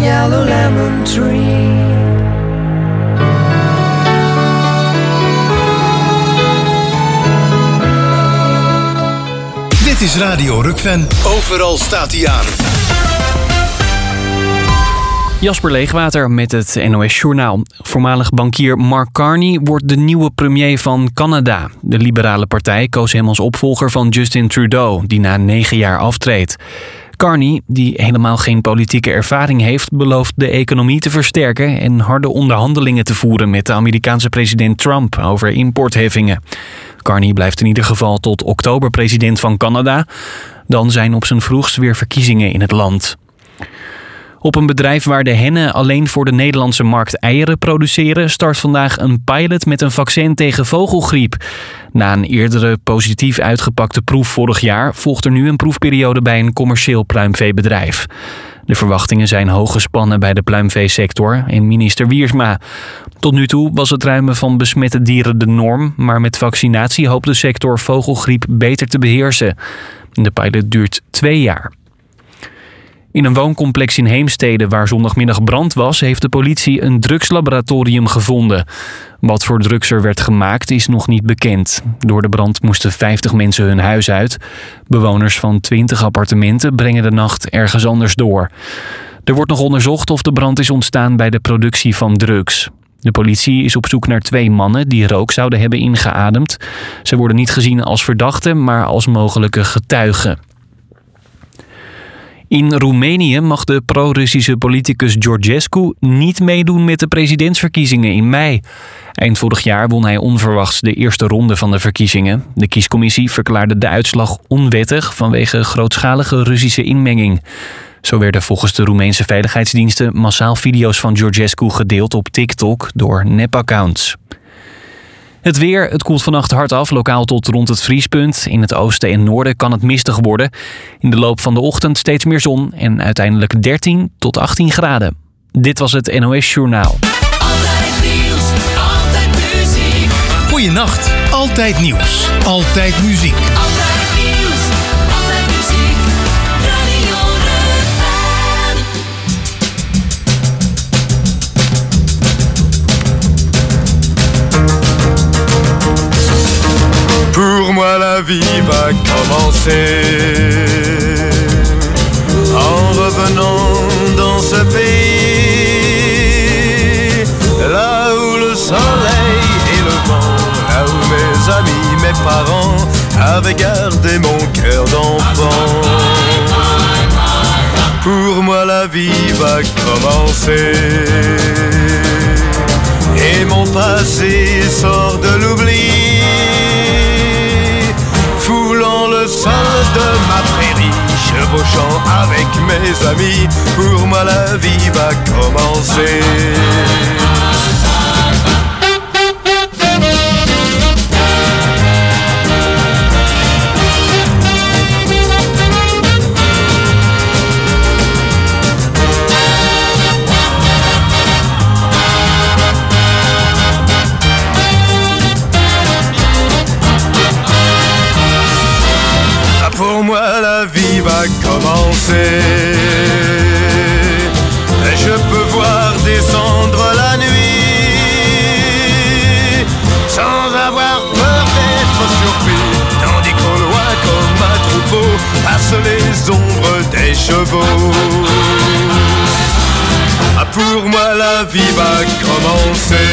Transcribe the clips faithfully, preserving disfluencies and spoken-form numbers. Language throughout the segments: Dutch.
yellow lemon tree. Dit is Radio Rukven. Overal staat hij aan. Jasper Leegwater met het N O S-journaal. Voormalig bankier Mark Carney wordt de nieuwe premier van Canada. De liberale partij koos hem als opvolger van Justin Trudeau, die na negen jaar aftreedt. Carney, die helemaal geen politieke ervaring heeft, belooft de economie te versterken en harde onderhandelingen te voeren met de Amerikaanse president Trump over importheffingen. Carney blijft in ieder geval tot oktober president van Canada. Dan zijn op zijn vroegst weer verkiezingen in het land. Op een bedrijf waar de hennen alleen voor de Nederlandse markt eieren produceren, start vandaag een pilot met een vaccin tegen vogelgriep. Na een eerdere positief uitgepakte proef vorig jaar volgt er nu een proefperiode bij een commercieel pluimveebedrijf. De verwachtingen zijn hoog gespannen bij de pluimveesector en minister Wiersma. Tot nu toe was het ruimen van besmette dieren de norm, maar met vaccinatie hoopt de sector vogelgriep beter te beheersen. De pilot duurt twee jaar. In een wooncomplex in Heemstede waar zondagmiddag brand was, heeft de politie een drugslaboratorium gevonden. Wat voor drugs er werd gemaakt is nog niet bekend. Door de brand moesten vijftig mensen hun huis uit. Bewoners van twintig appartementen brengen de nacht ergens anders door. Er wordt nog onderzocht of de brand is ontstaan bij de productie van drugs. De politie is op zoek naar twee mannen die rook zouden hebben ingeademd. Ze worden niet gezien als verdachten, maar als mogelijke getuigen. In Roemenië mag de pro-Russische politicus Georgescu niet meedoen met de presidentsverkiezingen in mei. Eind vorig jaar won hij onverwachts de eerste ronde van de verkiezingen. De kiescommissie verklaarde de uitslag onwettig vanwege grootschalige Russische inmenging. Zo werden volgens de Roemeense veiligheidsdiensten massaal video's van Georgescu gedeeld op TikTok door nepaccounts. Het weer, het koelt vannacht hard af, lokaal tot rond het vriespunt. In het oosten en noorden kan het mistig worden. In de loop van de ochtend steeds meer zon en uiteindelijk dertien tot achttien graden. Dit was het N O S-journaal. Altijd nieuws, altijd muziek. Goeienacht, altijd nieuws, altijd muziek. Altijd nieuws, altijd muziek. Radio Rukven. Pour moi la vie va commencer en revenant dans ce pays, là où le soleil et le vent, là où mes amis, mes parents avaient gardé mon cœur d'enfant. Pour moi la vie va commencer et mon passé sort de l'oubli, foulant le sol de ma prairie, chevauchant avec mes amis. Pour moi la vie va commencer. Pour moi la vie va commencer. Je peux voir descendre la nuit sans avoir peur d'être surpris, tandis qu'au loin comme un troupeau passent les ombres des chevaux. Pour moi la vie va commencer.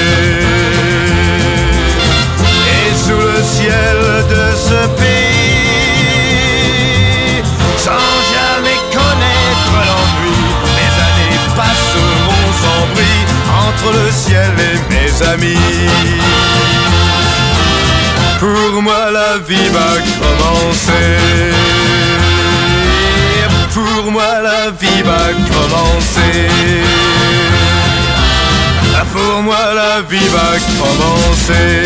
Et sous le ciel de ce pays, sans jamais connaître l'ennui, mes années passeront sans bruit entre le ciel et mes amis. Pour moi la vie va commencer. Pour moi la vie va commencer. Pour moi la vie va commencer.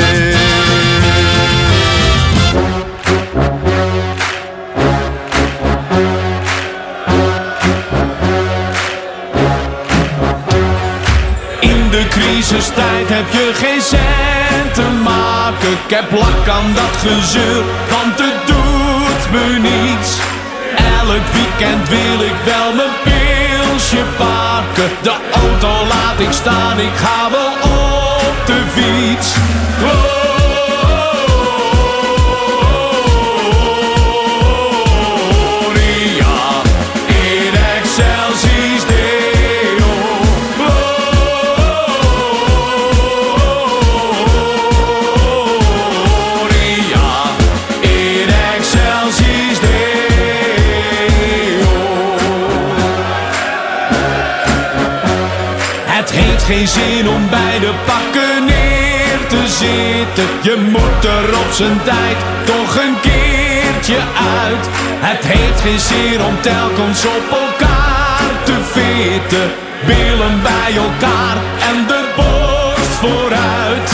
crisistijd heb je geen cent te maken. Ik heb lak aan dat gezeur, want het doet me niets. Elk weekend wil ik wel mijn pilsje pakken. beuken. De auto laat ik staan, ik ga wel op de fiets. Gloria in excelsis Deo. Gloria in excelsis Deo. Het heeft geen zin om bij de pakken neer te zitten. Je moet er op zijn tijd toch een keertje uit. Het heeft geen zin om telkens op elkaar te vitten. Billen bij elkaar en de borst vooruit.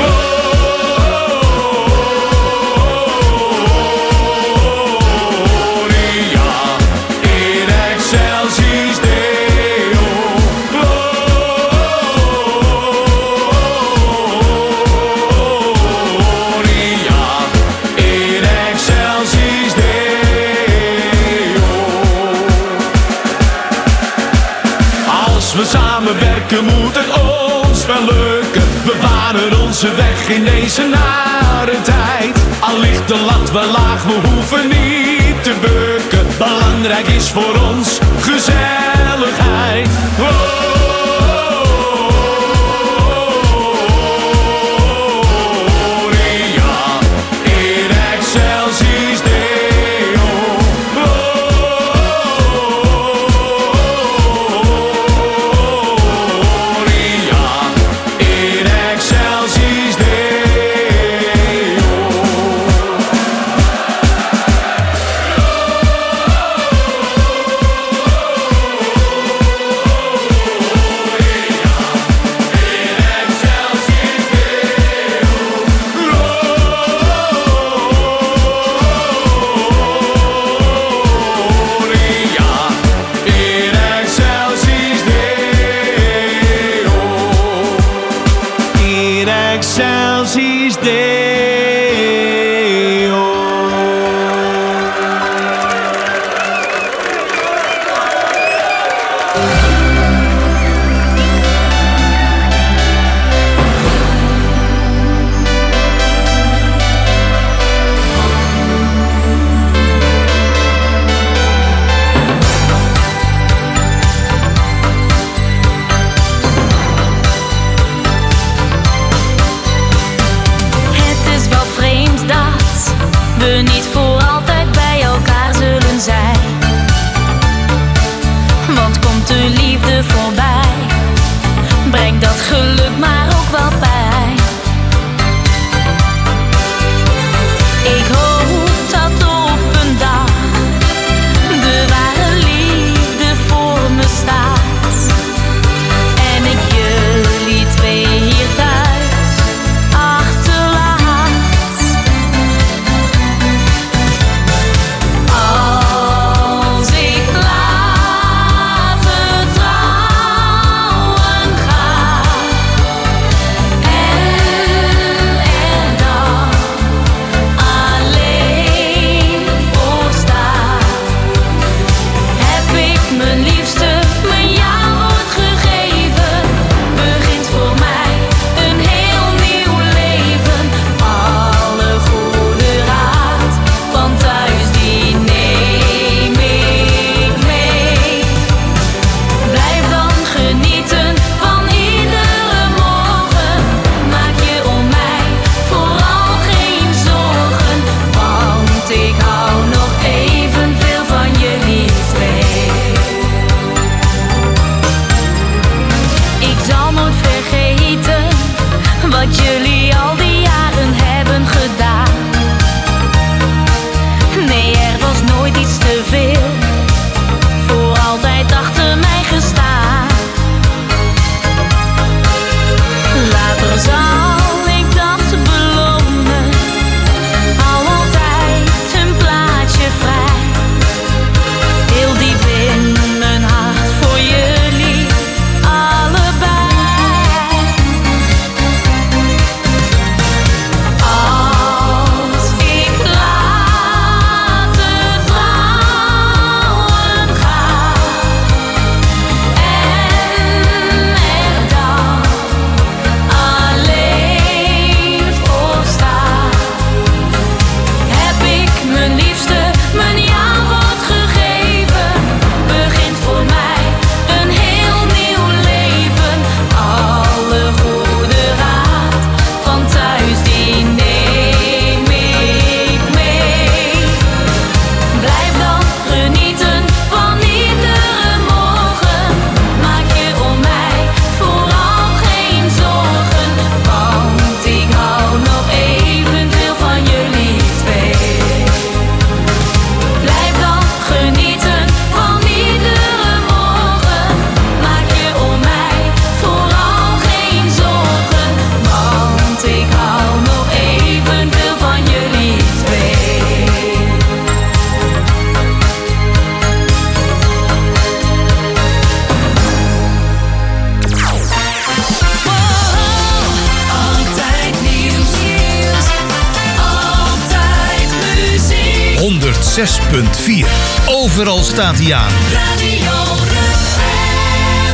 Gloria in excelsis Deo. Gloria in excelsis Deo. Als we samenwerken moet het ons wel lukken. We banen onze weg in deze nare tijd. Al ligt de lat wel laag, we hoeven niet te bukken. Belangrijk is voor ons gezelligheid. Gloria in excelsis Deo. Gloria in excelsis Deo. honderd zes punt vier. Overal staat hij aan. Radio Rutgen.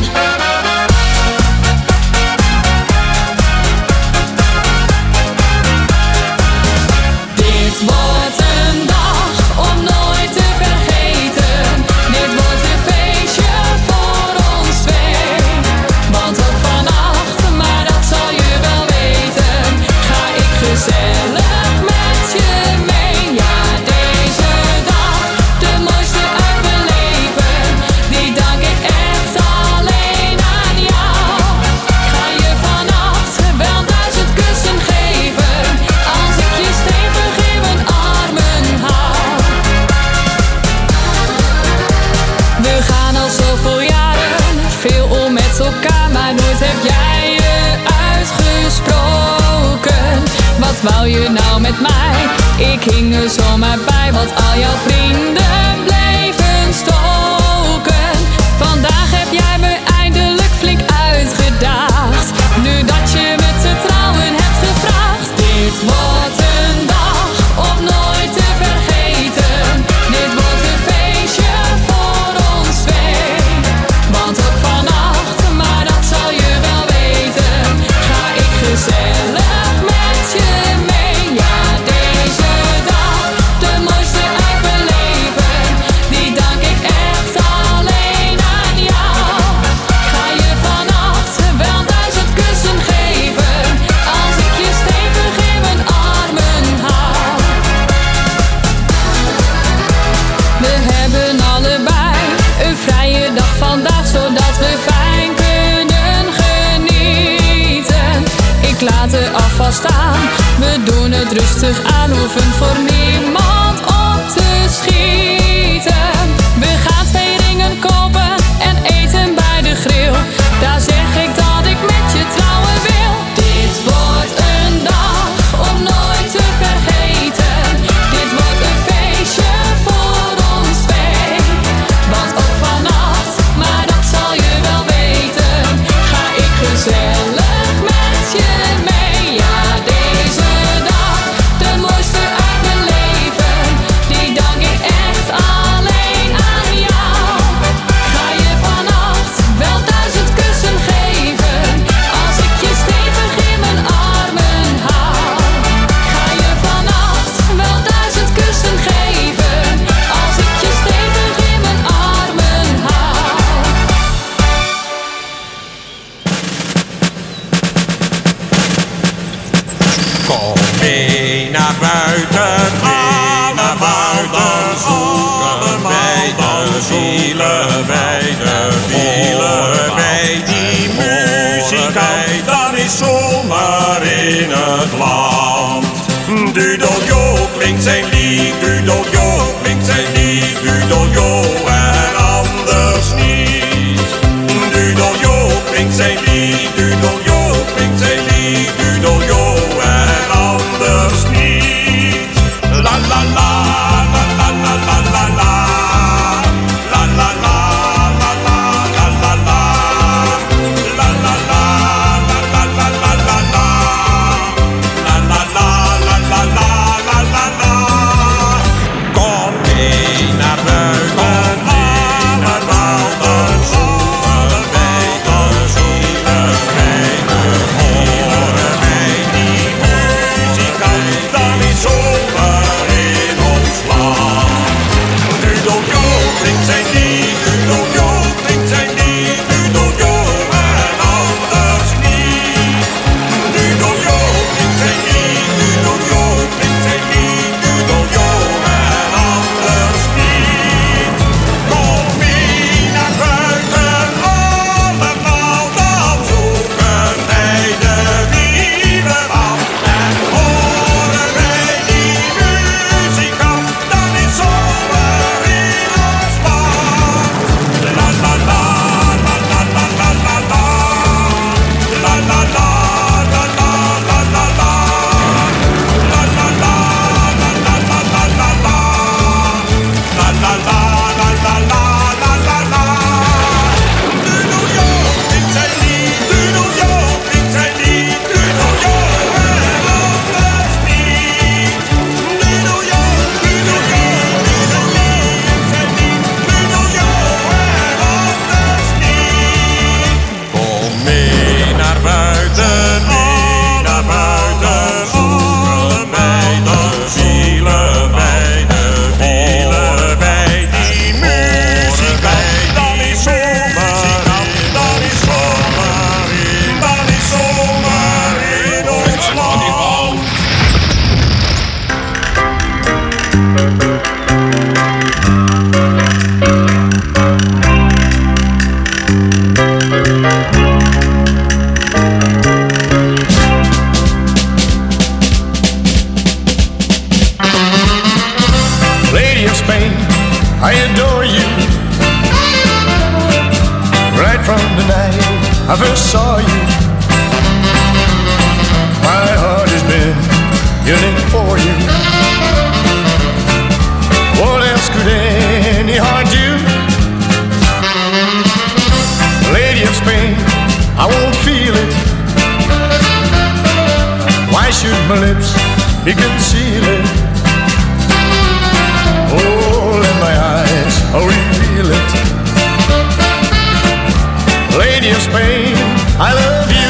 Dit wordt een dag om nooit te vergeten. Dit wordt een feestje voor ons twee. Want ook vannacht, maar dat zal je wel weten, ga ik gezellig met je mee. Ja, deze dag, de mooiste uit mijn leven, die dank ik echt alleen aan jou. Ga je vannacht wel duizend kussen geven, als ik je stevig in mijn armen hou. We gaan al zoveel jaren, veel om met elkaar, maar nooit heb jij je uitgesproken. Wat wou je nou met mij? Ik hing er zomaar bij, want al jouw vrienden bleven stoken. Vandaag heb jij me eindelijk flink uitgedaagd, nu dat je me te trouwen hebt gevraagd. Dit wordt een dag om nooit te vergeten. Dit wordt een feestje voor ons twee. Want ook vannacht, maar dat zal je wel weten, ga ik gezellig met je mee. Ja, deze dag, de mooiste uit mijn leven, die dank ik echt alleen aan jou. Ga je vannacht wel duizend kussen geven, als ik je stevig in mijn armen hou. We hebben allebei een vrije dag vandaag, zodat we fijn kunnen genieten. Ik laat de afval staan, we doen het rustig aan, hoeven voor niemand op te schieten. We gaan twee ringen kopen en eten bij de grill, daar zeg ik dat ik met je trouwen wil. Dit wordt een dag om nooit te vergeten. Dit wordt een feestje voor ons twee. Want ook vannacht, maar dat zal je wel weten, ga ik gezellig met je mee. Ja, deze dag, de mooiste uit mijn leven, die dank ik echt alleen aan jou. Ga je vannacht wel duizend kussen geven, als ik je stevig in mijn armen hou. Ga je vannacht wel duizend kussen geven, als ik je stevig in mijn armen hou. Kom mee naar buiten, ga naar buiten, zoeken wij de zielen, wij de wielen, wij die muzikant, dan is zomaar in het land. Dudeljo klinkt zijn lied, Dudeljo klinkt zijn lied, Dudeljo en anders niet. Dudeljo klinkt zijn lied, Dudeljo klinkt zijn lied, Dudeljo en anders niet. La la la, la la la la la la. La la la, la la la la la. La la la, la la la la la la. La la la, la la la la la la. Kom mee naar buiten. of Spain, I adore you. Right from the night I first saw you, my heart has been yearning for you. What else could any heart do? Lady of Spain, I won't feel it. Why should my lips be concealed? Oh, let my eyes reveal it. Lady of Spain, I love you.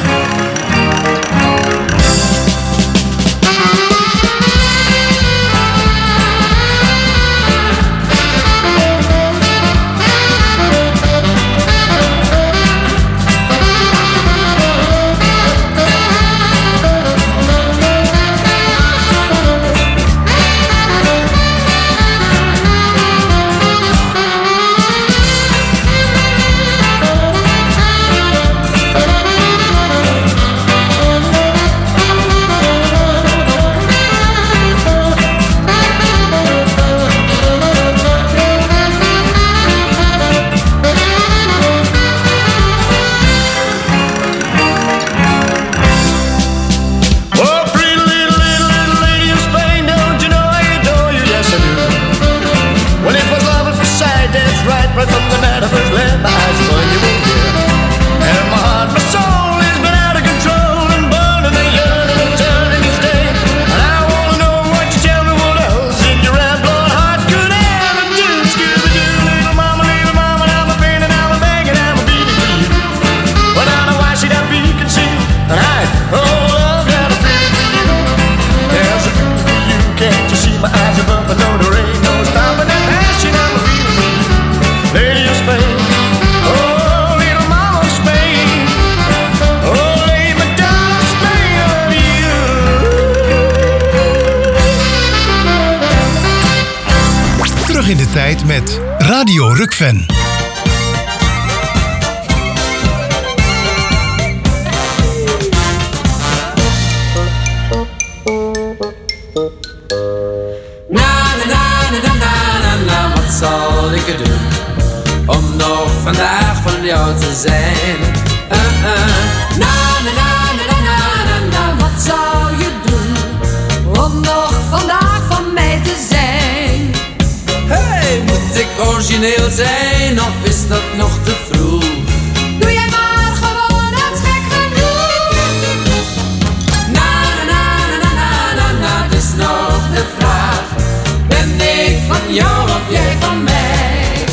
In de tijd met Radio Rukven. Na na na na na na na, wat zal ik er doen om nog vandaag van jou te zijn? Uh, uh. Na na na na na na na, wat zou je doen om nog vandaag van mij te zijn? Hey, moet ik origineel zijn of is dat nog te vroeg? Doe jij maar gewoon het gek genoeg. Na na na na na na na, het is nog de vraag. Ben ik van jou of jij van mij?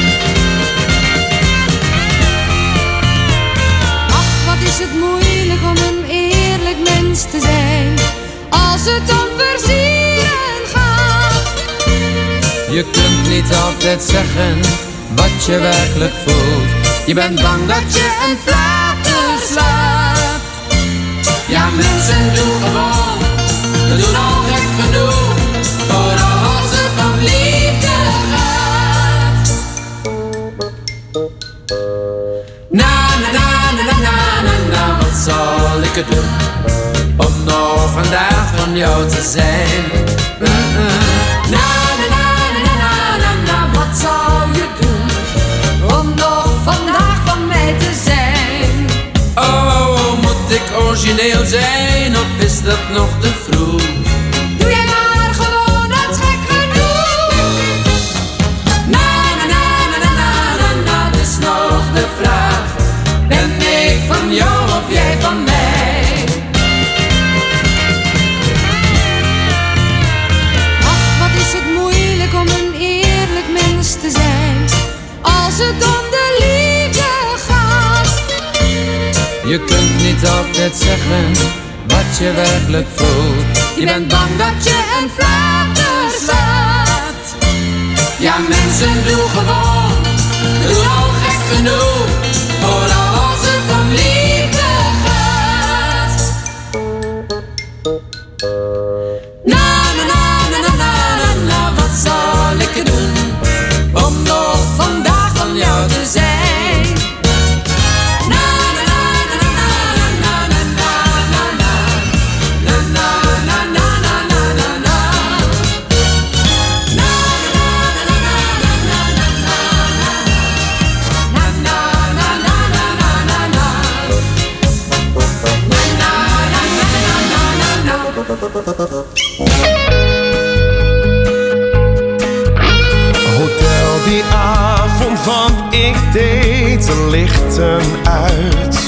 Ach, wat is het moeilijk om een eerlijk mens te zijn, als het om versieren gaat. Je kunt niet altijd zeggen wat je werkelijk voelt. Je bent bang dat je een flater slaat. Ja, mensen doen gewoon, we doen al gek genoeg, vooral als het om liefde gaat. Na na na na na na na na, wat zal ik er doen om nog vandaag van jou te zijn? Mm-mm. Na na na na na na na, wat zou je doen om nog vandaag van mij te zijn? Oh, oh, moet ik origineel zijn of is dat nog te vroeg? Doe jij maar gewoon het gek genoeg. Na na na na na na na, dat is nog de vraag. Ben ik van jou of jij van mij? Ach, wat is het moeilijk om een eerlijk mens te zijn, als het om de liefde gaat. Je kunt niet altijd zeggen wat je werkelijk voelt. Je bent bang dat je een flater slaat. Ja, mensen doen gewoon, we doen al gek genoeg, vooral als het om liefde gaat. Na na na na na na na na, wat zal ik er doen om nog vandaag van jou te zijn? Na na na na na na na na na na na na na na na na na na na na ik deed de lichten uit.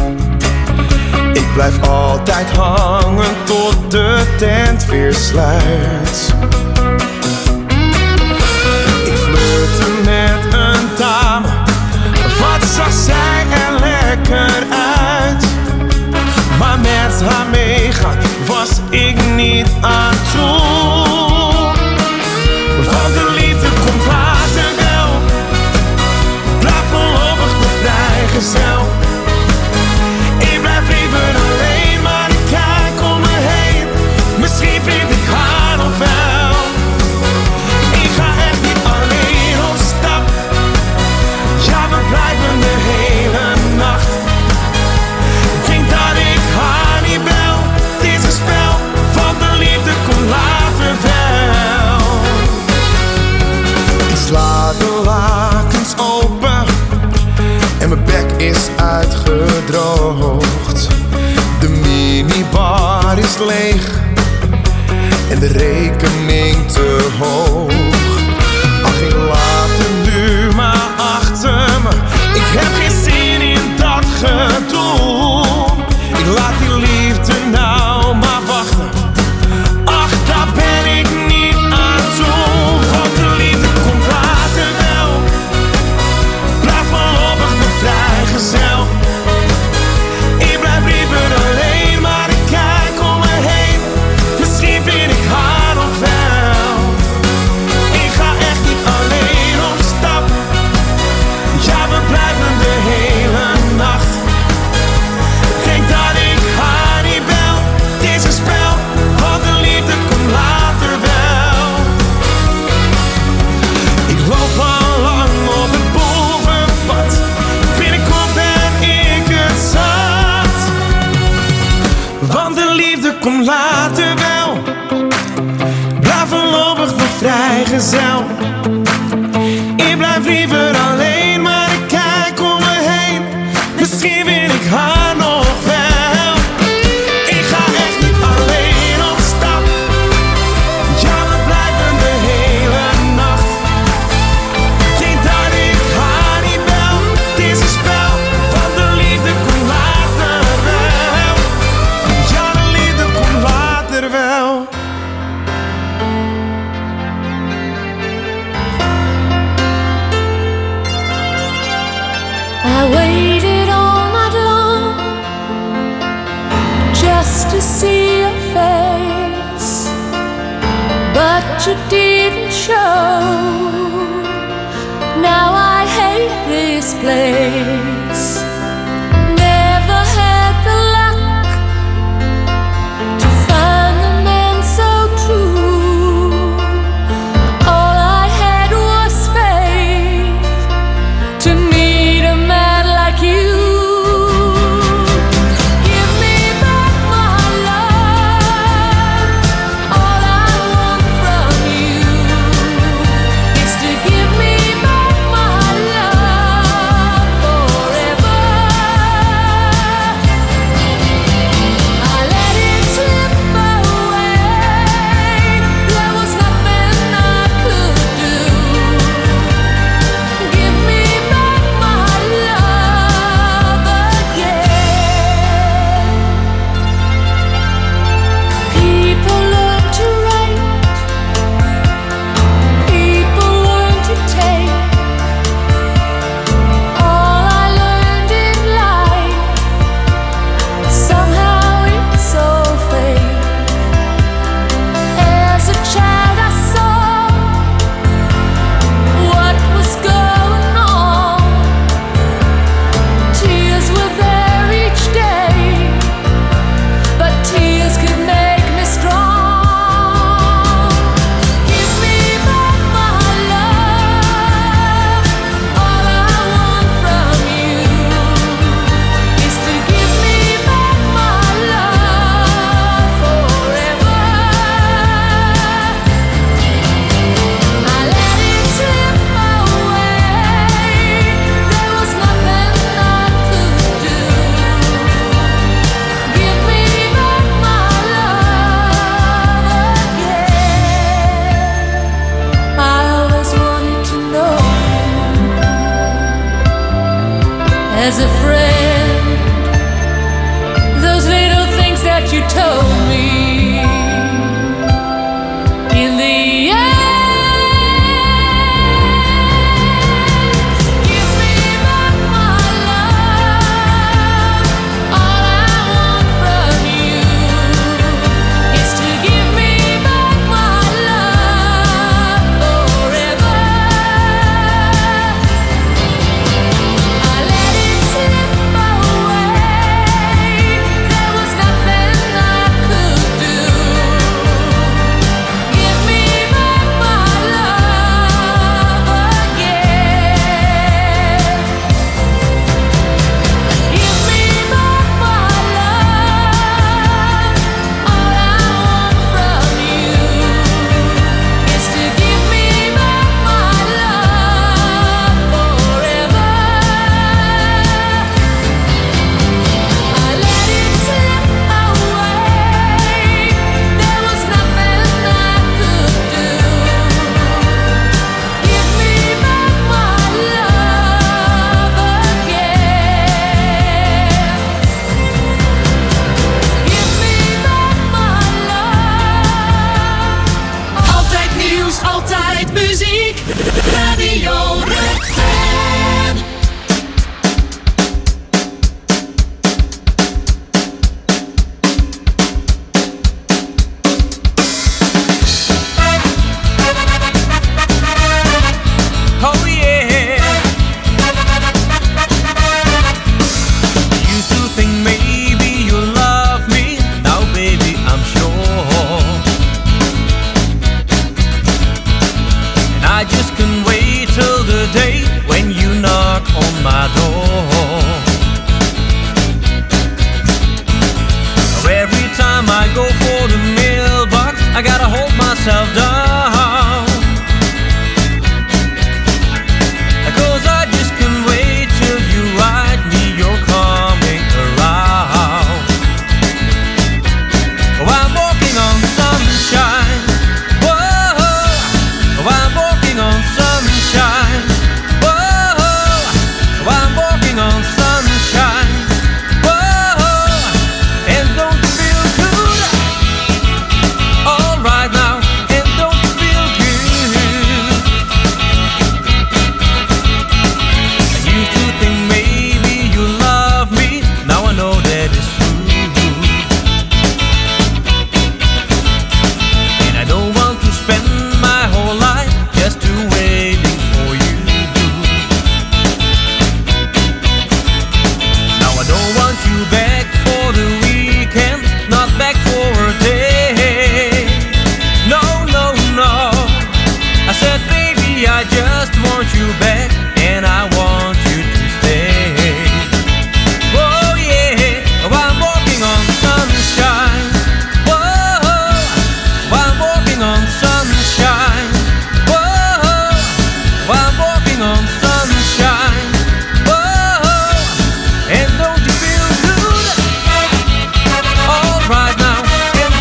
Ik blijf altijd hangen tot de tent weer sluit. Ik flirte met een dame, wat zag zij er lekker uit. Maar met haar meegaan was ik niet aan toe. Want de liefde komt later wel. Blijf voorlopig de vrijgezel. Ik blijf liever alleen, maar ik kijk om me heen. Misschien vind ik haar nog wel. Ik ga echt niet alleen op stap. Ja, we blijven de hele nacht. Ik denk dat ik haar niet bel. Het is een spel, want de liefde komt later wel. Ik sla de lakens open en mijn bek is uitgedroogd. De minibar is leeg en de rekening te hoog. Ach, ik laat het nu maar achter me. Ik heb geen zin in dat gedoe. Ik laat die liefde nou maar wachten. Ach, daar ben ik niet aan toe. Want de liefde komt later wel. Blijf voorlopig de vrijgezel. Ik blijf liever alleen, maar ik kijk om me heen. Misschien vind ik haar nog wel. Ik ga echt niet alleen op stap. Ja, we blijven de hele nacht. Ik denk dat ik haar niet bel. Het is een spel, want de liefde komt later wel. Ik loop al lang op het bovenpad. Binnenkort ben ik het zat. Want de liefde komt later wel. Blijf voorlopig de vrijgezel. Ik blijf liever alleen, maar ik kijk om me heen. Misschien vind ik haar nog wel. Ik ga echt niet alleen op stap. Ja, we blijven de hele nacht. Ik denk dat ik haar niet bel. Het is een spel, want de liefde komt later wel. Ja, de liefde komt later wel. I waited all night long just to see your face, but you didn't show. Now I hate this place. Never had the luck to find a man so true. All I had was faith to meet a man like you. Give me back my love. All I want from you is to give me back my love forever. as a friend. Those little things that you told me in the end.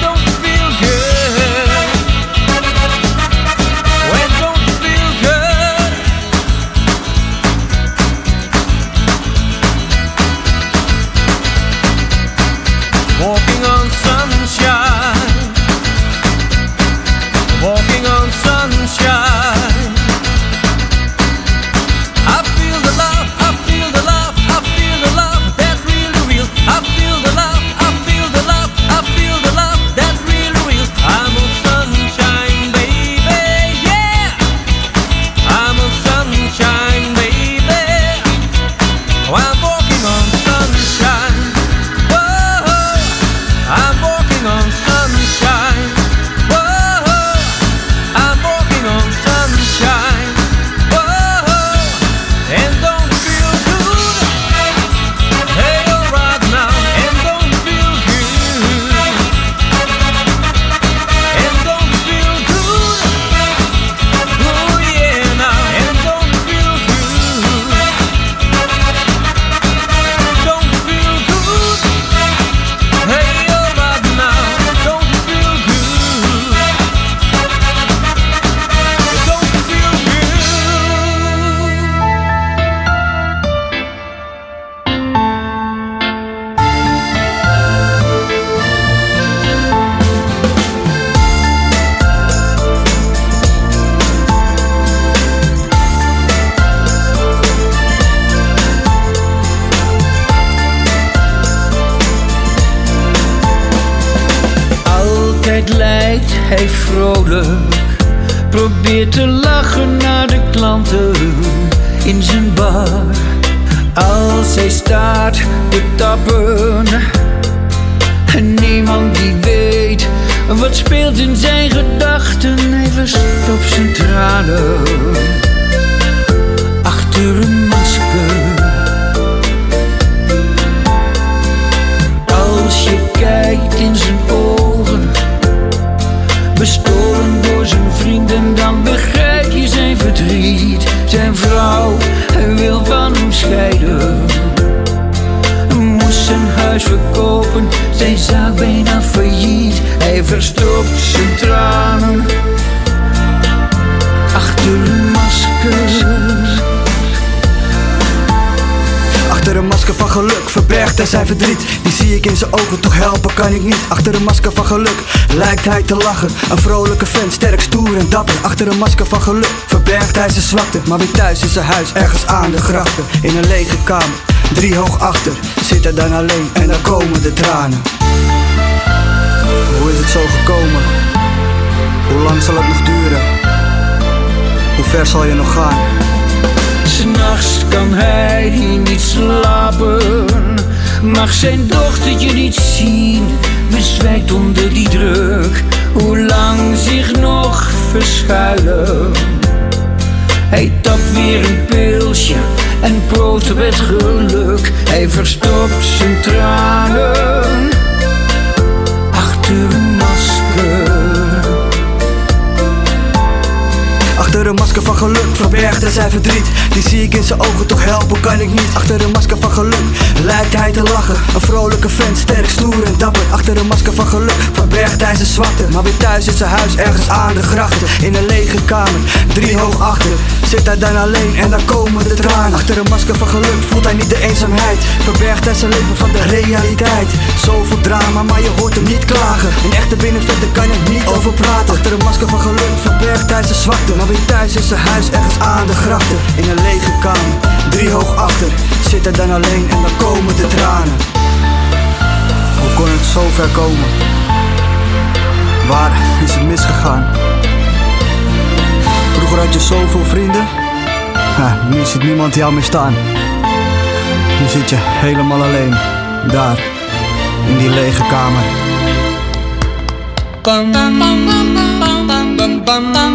When don't you feel good? lachen naar de klanten in zijn bar. Als hij staat te tappen en niemand die weet wat speelt in zijn gedachten. Hij verstopt zijn tranen achter een masker. Als je kijkt in zijn ogen, bestolen door zijn vrienden, dan begrijp je zijn verdriet. Zijn vrouw wil van hem scheiden, moest zijn huis verkopen, zijn zaak bijna failliet. Hij verstopt zijn tranen achter een masker. Achter een masker van geluk verbergt hij zijn verdriet. Die zie ik in zijn ogen, toch helpen kan ik niet. Achter een masker van geluk lijkt hij te lachen. Een vrolijke vent, sterk, stoer en dapper. Achter een masker van geluk verbergt hij zijn zwakte. Maar weer thuis in zijn huis, ergens aan de grachten. In een lege kamer, drie hoog achter, zit hij dan alleen en dan komen de tranen. Hoe is het zo gekomen? Hoe lang zal het nog duren? Hoe ver zal je nog gaan? 'S Nachts kan hij hier niet slapen, mag zijn dochtertje niet zien, bezwijkt onder die druk. Hoe lang zich nog verschuilen? Hij tapt weer een pilsje en proost op het geluk. Hij verstopt zijn tranen achter een masker. Achter een masker van geluk verbergt hij zijn verdriet. Die zie ik in zijn ogen, toch helpen kan ik niet. Achter een masker van geluk lijkt hij te lachen. Een vrolijke vent, sterk, stoer en dapper. Achter een masker van geluk verbergt hij zijn zwakte. Maar weer thuis in zijn huis, ergens aan de grachten. In een lege kamer, drie hoog achter, zit hij dan alleen en dan komen de tranen. Achter een masker van geluk voelt hij niet de eenzaamheid. Verbergt hij zijn leven van de realiteit. Zoveel drama, maar je hoort hem niet klagen. Een echte binnenvetter kan er niet over praten. Achter een masker van geluk verbergt hij zijn zwakte. Maar weer thuis in zijn huis, ergens aan de grachten. In een lege kamer, drie hoog achter, zit hij dan alleen en dan komen de tranen. Hoe kon het zo ver komen? Waar is het misgegaan? Vroeger had je zoveel vrienden, ha, nu ziet niemand jou meer staan. Nu zit je helemaal alleen, daar, in die lege kamer. Bum, bum, bum, bum, bum, bum, bum, bum, bum,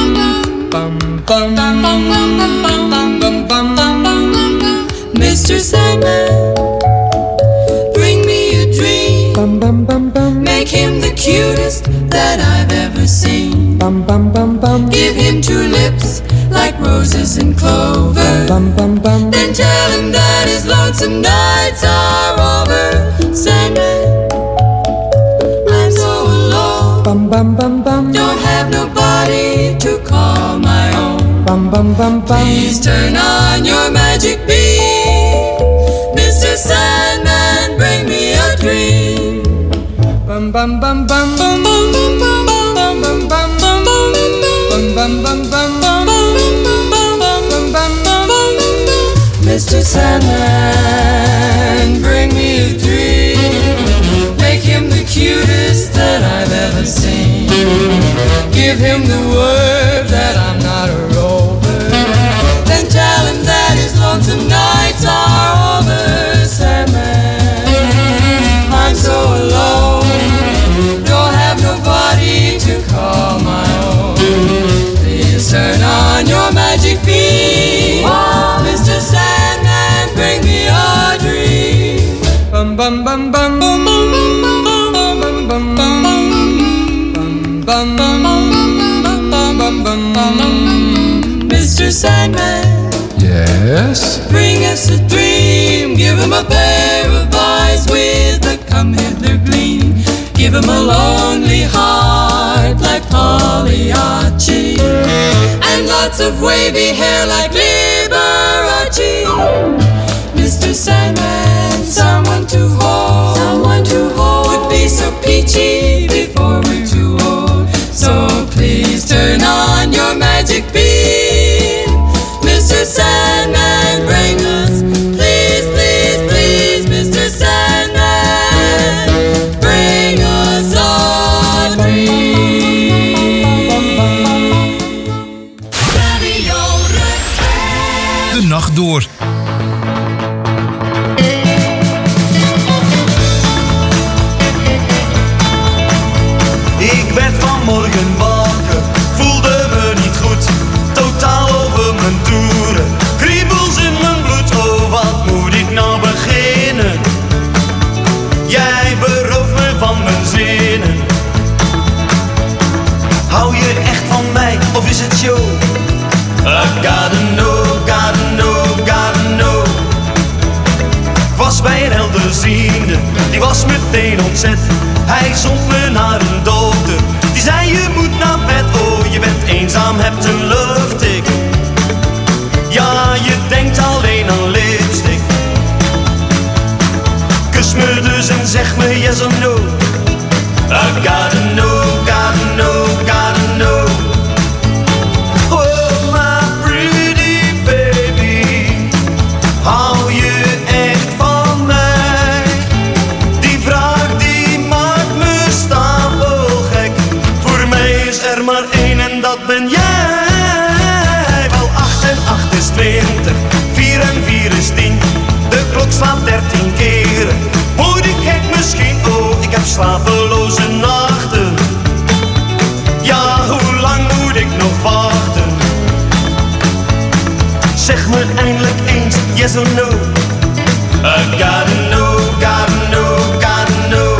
Mister Sandman, bring me a dream. Make him the cutest that I've ever seen. Give him two lips like roses and clover. Then tell him that his lonesome nights are over. Sandman, I'm so alone. Don't have nobody to call my own. Please turn on your magic beam. Mister Sandman, bring me a dream. Bum bum bum bum bum bum bum bum bum bum bum bum bum bum bum bum bum bum. Mister Sandman, bring me a dream. Make him the cutest that I've ever seen. Give him the word that I'm not a rover. Then tell him that his lonesome nights are over. Sandman, I'm so alone. Don't have nobody to call my own. Please turn on your magic beam. Oh, Mister Sandman, bring me a dream. Bum bum bum bum bum bum bum bum bum bum bum bum bum bum bum. Mister Sandman, yes? Bring us a dream. Give him a pair of eyes with a come hither gleam. Give him a lonely heart like Pagliacci, and lots of wavy hair like Liberace. Mister Sandman, someone to hold, someone to hold would be so peachy before we're too old. So please turn on your magic beam. Mister Sandman, bring us, please, please, please, Mister Sandman, bring us a dream. de nacht door. Ik werd vanmorgen wakker, voelde me niet goed. Totaal over mijn toeren, kriebels in mijn bloed. Oh, wat moet ik nou beginnen? Jij berooft me van mijn zinnen. Hou je echt van mij, of is het show? I gotta know, gotta know, gotta know. Ik was bij een helderziende, die was meteen ontzet. Hij zond me naar een dokter, die zei je moet naar bed. Oh, je bent eenzaam, hebt een luchttik. Ja, je denkt alleen aan lipstick. Kus me dus en zeg me yes or no. I gotta know, gotta know, gotta know. Oh, my pretty baby, hou je echt van mij? Die vraag die maakt me stapelgek. Voor mij is er maar één en dat ben jij. Wel, acht en acht is twintig, vier en vier is tien. De klok slaat dertien keren. Word ik gek misschien? Oh, ik heb slapeloze nachten. Ja, hoe lang moet ik nog wachten? Zeg me eindelijk eens yes or no. I gotta know, gotta know, gotta know.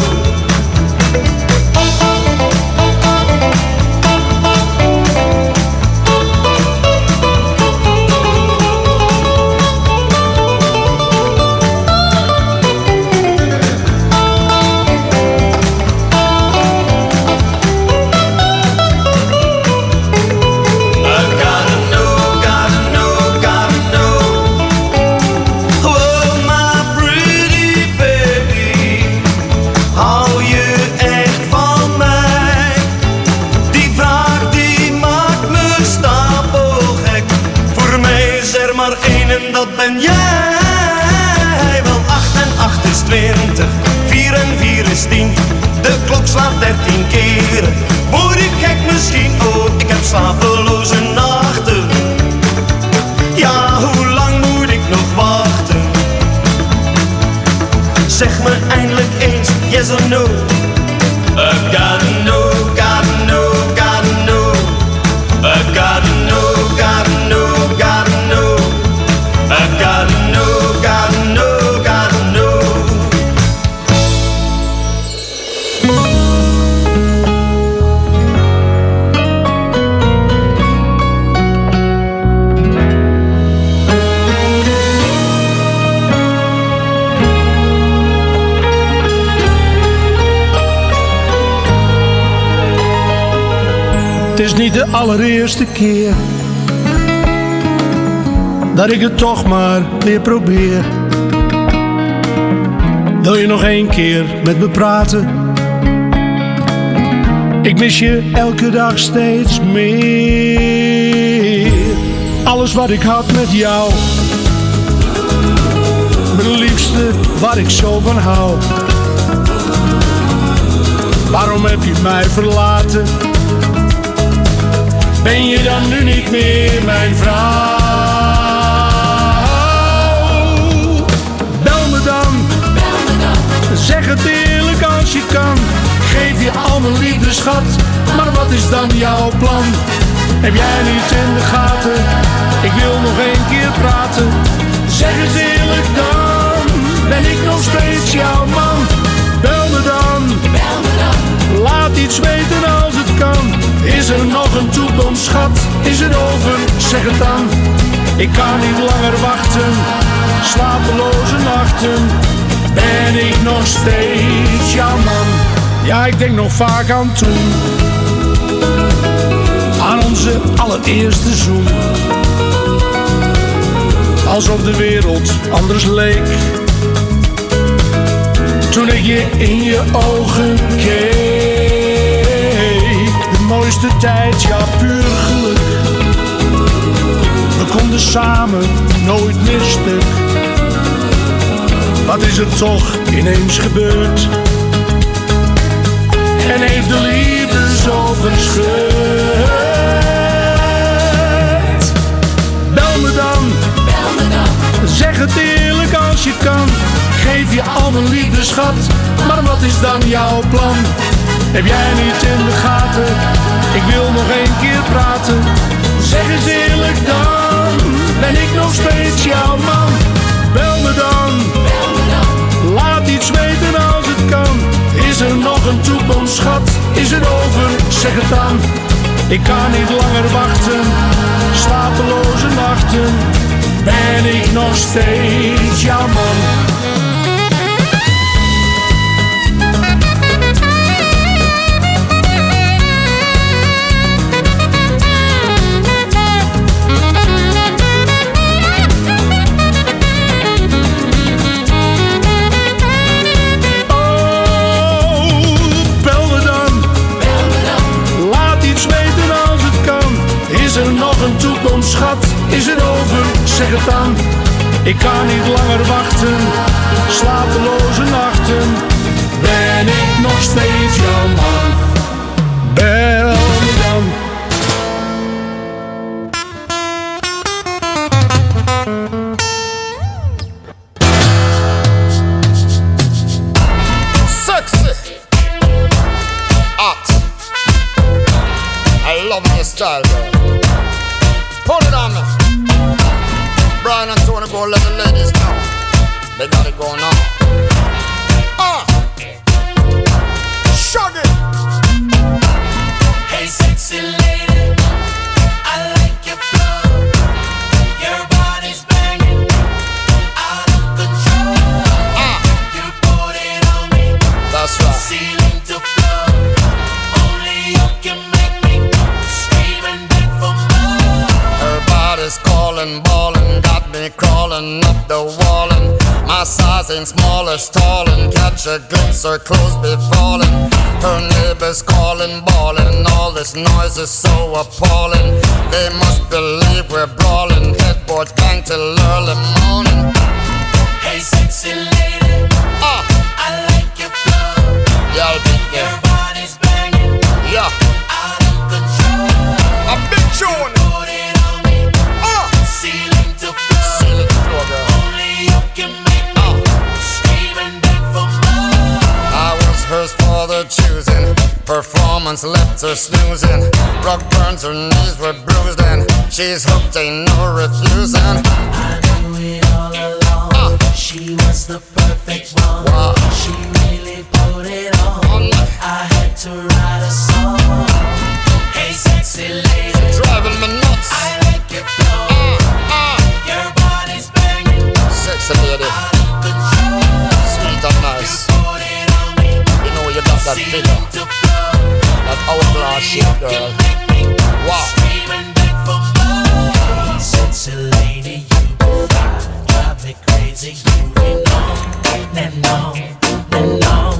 Dat ben jij. Wel, acht en acht is twintig, vier en vier is tien. De klok slaat dertien keren. Word ik gek misschien? Oh, ik heb slapeloze nachten. Ja, hoe lang moet ik nog wachten? Zeg me eindelijk eens yes or no. I gotta know, gotta know, gotta know. I gotta know, gotta know, gotta know. I gotta know, gotta know, gotta know. Het is niet de allereerste keer dat ik het toch maar weer probeer. Wil je nog één keer met me praten? Ik mis je elke dag steeds meer. Alles wat ik had met jou, mijn liefste waar ik zo van hou. Waarom heb je mij verlaten? Ben je dan nu niet meer mijn vrouw? Bel me dan, bel me dan. Zeg het eerlijk als je kan. Geef je al mijn liefde, schat. Maar wat is dan jouw plan? Heb jij niet in de gaten? Ik wil nog één keer praten. Zeg het eerlijk dan. Ben ik nog steeds jouw man? Bel me dan, bel me dan. Laat iets weten als het kan. Is er nog een toekomst, schat? Is het over? Zeg het dan. Ik kan niet langer wachten. Slapeloze nachten. Ben ik nog steeds jouw man? Ja, ik denk nog vaak aan toen. Aan onze allereerste zoen. Alsof de wereld anders leek. Toen ik je in je ogen keek. De mooiste tijd, ja, puur geluk. We konden samen nooit meer stuk. Wat is er toch ineens gebeurd? En heeft de liefde zo verscheurd? Bel me dan, bel lieve schat, maar wat is dan jouw plan? Heb jij niet in de gaten? Ik wil nog één keer praten. Zeg eens eerlijk dan, ben ik nog steeds jouw man? Bel me dan, laat iets weten als het kan. Is er nog een toekomst, schat? Is het over? Zeg het dan. Ik kan niet langer wachten, slapeloze nachten. Ben ik nog steeds jouw man? Schat, is het over? Zeg het dan. Ik kan niet langer wachten, slapeloze nachten. Ben ik nog steeds jouw man? Bel me dan. Sexy, hot. I love your style, girl. Put it on me. Brian and Tony, go let the ladies know. They got it going on. Ah, uh. Shug it. Hey, sexy lady, I like your flow. Your body's banging, out of control. Ah, you put it on me. That's right. Ceiling to floor. Only you can make me scream and beg for more. Everybody's calling, ballin', got me crawling up the wall, and my size ain't small or stalling. Catch a glimpse, her clothes be falling. Her neighbors calling, bawling. All this noise is so appalling. They must believe we're brawling. Headboards bang till early morning. Hey, sexy lady, ah, I like your flow. Yeah, I'll be there. Your body's banging, yeah, out of control. A big tune. Put it on me, ah, ceiling to floor. Ceiling to floor, girl. Only you can make me ah. scream and beg for more. I was hers for the choosing. Performance left her snoozing. Rug burns, her knees were bruised, and she's hooked, ain't no refusing. I knew it all along. ah. She was the perfect one. Wow. She really put it on. I had to write a song. Hey, sexy lady, Driving me nuts. I like your flow. ah, ah. Your body's banging, Sexy lady, out of control. sweet and nice. Put it on me, You know you got that ceiling figure, to floor. that hourglass shape, girl. Wow. Scream and beg for more. Hey, sexy lady, you be fine. Drive me crazy, you be long and long and long.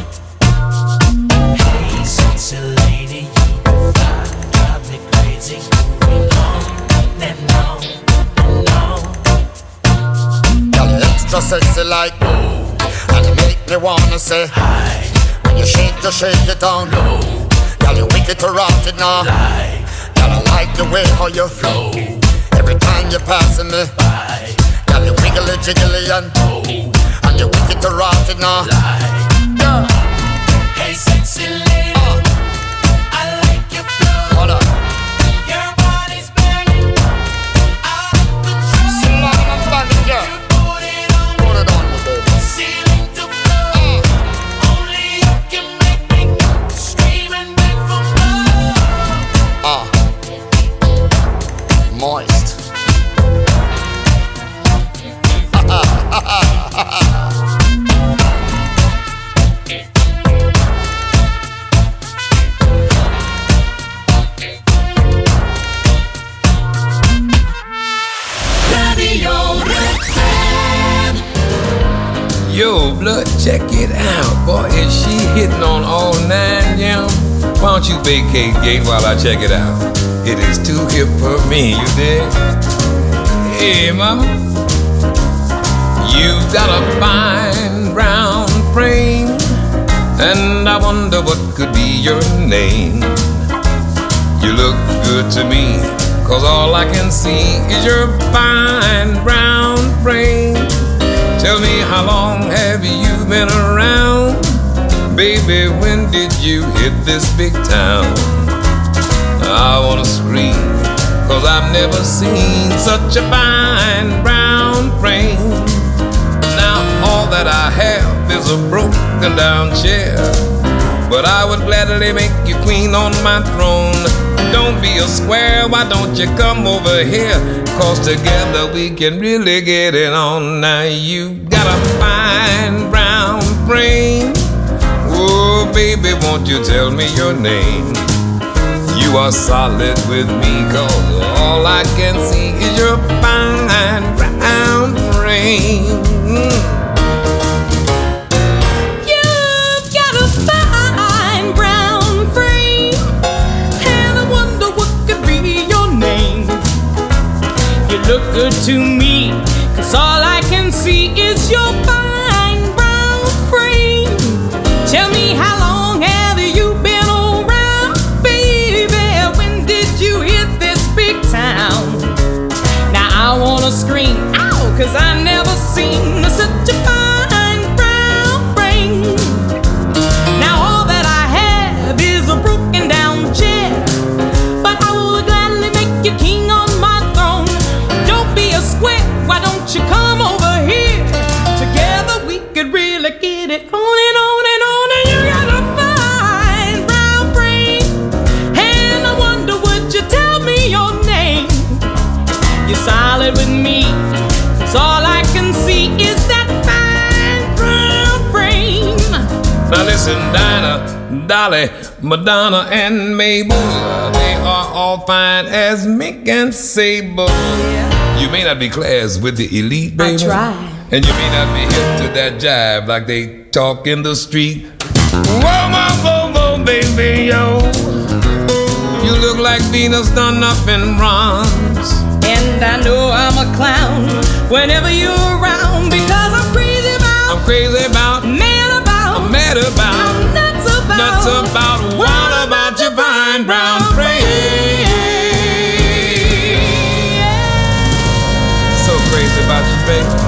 Hey, sexy lady, you be fine. Drive me crazy, you be long and long and long. Girl, you extra sexy like ooh, and you make me wanna say Hi, when you shake, you shake it down low. Girl, you wicked to rot it now. lie, Girl, I like the way how you flow. Every time you're passing me bye, girl, you wiggly jiggly and oh, and you wicked to rot it now. lie. Yeah. Hey, sexy lady, Ah, I like your flow. hold on. Your body's banging, out of control. Slam and bang, girl. Put it on me, Put it on me, baby. ceiling to floor. Ah, Only you can make me scream and beg for more. ah. Moist. Yo, blood, check it out. Boy, is she hitting on all nine, yeah? Why don't you vacate gate while I check it out? It is too hip for me, you dig? Hey, mama. You've got a fine brown frame, and I wonder what could be your name. You look good to me, cause all I can see is your fine brown frame. Tell me, how long have you been around? Baby, when did you hit this big town? I wanna scream, cause I've never seen such a fine brown frame. Now all that I have is a broken down chair, but I would gladly make you queen on my throne. Don't be a square, why don't you come over here? Cause together we can really get it on. Now you got a fine brown frame. Oh baby, won't you tell me your name? You are solid with me, cause all I can see is your fine brown frame. You've got a fine brown frame, and I wonder what could be your name. You look good to me, cause all I can see is your fine brown frame. Tell me, how long have you been around, baby? When did you hit this big town? Now I wanna scream, ow, cause I never seen such a fine brown frame. Now all that I have is a broken down chair, but I will gladly make you king on my throne. Don't be a square, why don't you come over here? Together we could really get it on and on and on. And you got a fine brown frame, and I wonder, would you tell me your name? You're solid with me, so all I can see is that fine brown frame. Now listen, Dinah, Dolly, Madonna, and Mabel, they are all fine as Mick and Sable. You may not be class with the elite, baby. I try. And you may not be hip to that jive like they talk in the street. Whoa, whoa, whoa, whoa, baby, yo. You look like Venus done up in bronze. And I know I'm a clown whenever you're around, because I'm crazy about, I'm crazy about, mad about, I'm mad about, I'm nuts about, nuts about, what about your fine brown frame? So crazy about you, baby.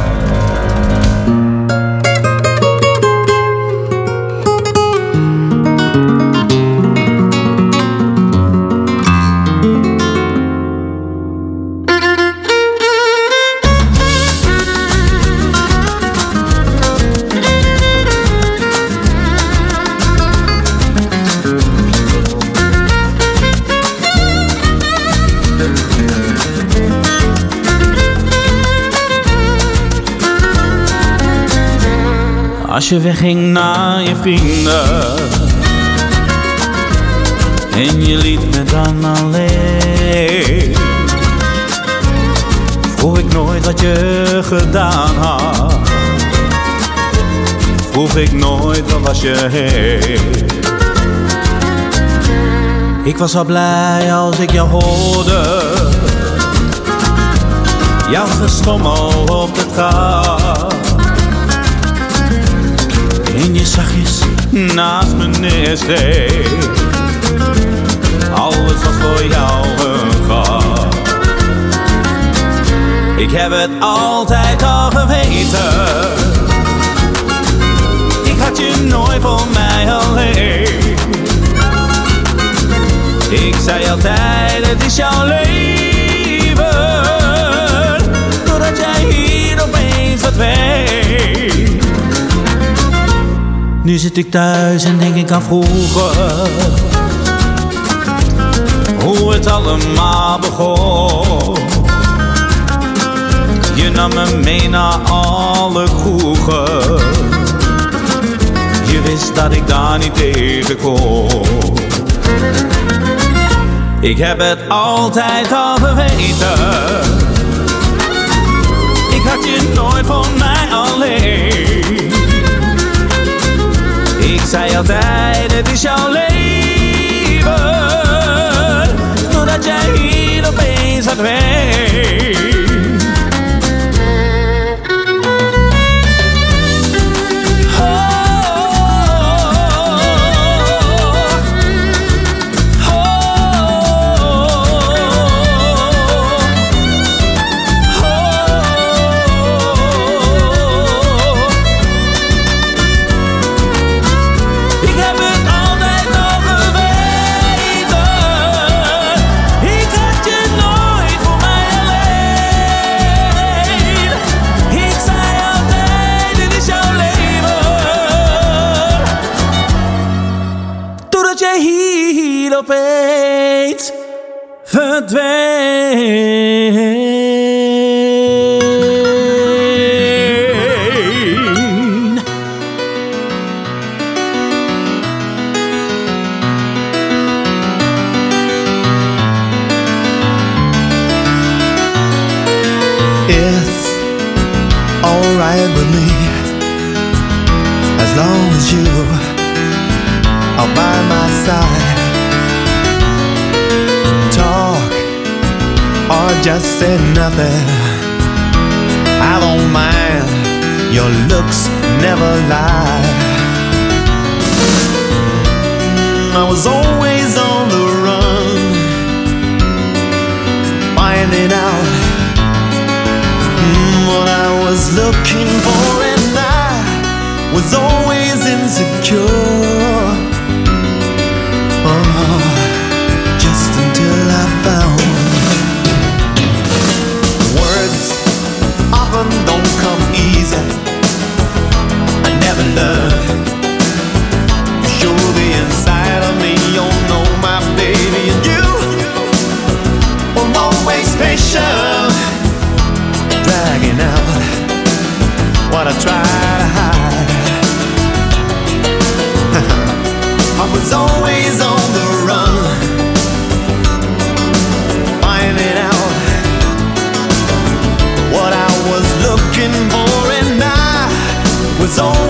Als je wegging naar je vrienden en je liet me dan alleen, vroeg ik nooit wat je gedaan had. Vroeg ik nooit waar was je heen. Ik was al blij als ik jou hoorde, jouw gestommel op het gras. En je zachtjes naast me neersteekt. Alles was voor jou een grap. Ik heb het altijd al geweten. Ik had je nooit voor mij alleen. Ik zei altijd, het is jouw leven. Doordat jij hier opeens verdween. Nu zit ik thuis en denk ik aan vroeger, hoe het allemaal begon. Je nam me mee naar alle kroegen. Je wist dat ik daar niet tegen kon. Ik heb het altijd al geweten. Ik had je nooit voor mij alleen. Ik zei altijd, het is jouw leven. Doordat jij hier opeens verdween. opeens verdween. It's alright with me, as long as you are by my side. Talk or just say nothing, I don't mind, your looks never lie. I was always on the run, finding out what I was looking for, and I was always insecure. Oh, just until I found words often don't come easy. I never learned to show the inside of me. You know my baby, and you were always patient, dragging out what I try to hide. I was always on the run, finding out what I was looking for, and I was always